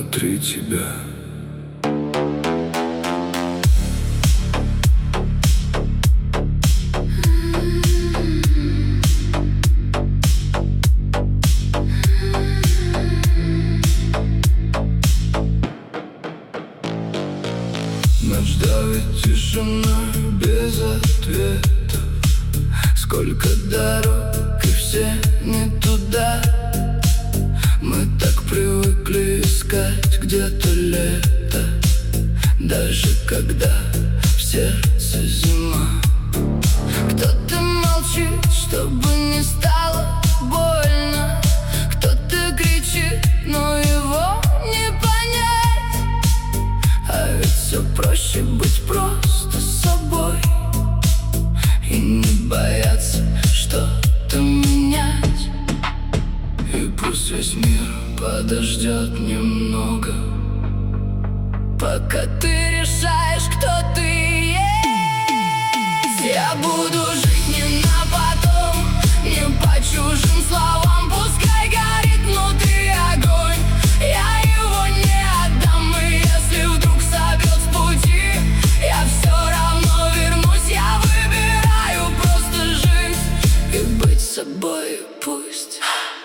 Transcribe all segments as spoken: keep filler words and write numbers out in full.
внутри тебя. Ночь давит тишина без ответов. Сколько дорог, и все не туда. Мы так привыкли искать где-то лето, даже когда в сердце зима. Кто-то молчит, чтобы не стало больно. Кто-то кричит, но его не понять. А ведь все проще быть просто собой и не бояться что-то менять. И пусть весь мир подождет немного, пока ты решаешь, кто ты есть. Я буду жить не на потом, не по чужим словам. Пускай горит внутри огонь, я его не отдам. И если вдруг собьет с пути, я все равно вернусь. Я выбираю просто жить и быть собой, пусть.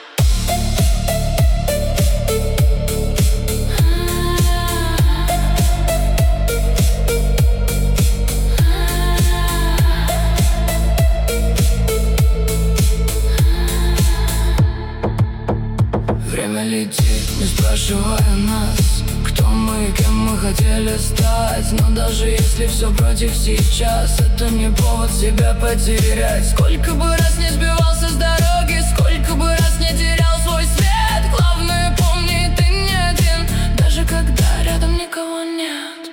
Время летит, не спрашивая нас, кто мы и кем мы хотели стать. Но даже если все против сейчас, это не повод себя потерять. Сколько бы раз не сбивался с дороги, сколько бы раз не терял свой след, главное помни, ты не один, даже когда рядом никого нет.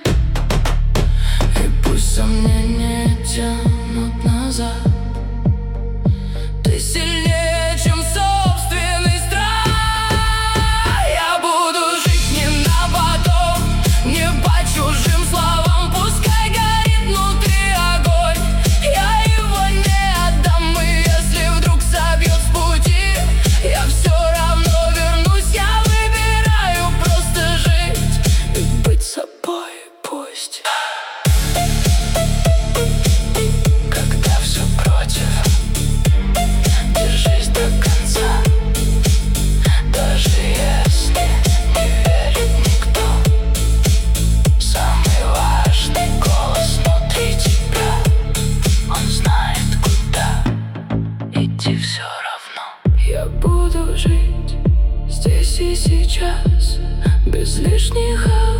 И пусть сомнения тянут назад, ты сильнее, чем собственный страх. Я буду жить не на потом, не по чужим словам. Пускай горит внутри огонь, я его не отдам. И если вдруг собьет с пути, я все равно вернусь. Я выбираю просто жить и быть собой, пусть. Когда все против, держись до конца, даже если не верит никто. Самый важный голос внутри тебя, он знает, куда идти все равно. Я буду жить здесь и сейчас, без лишних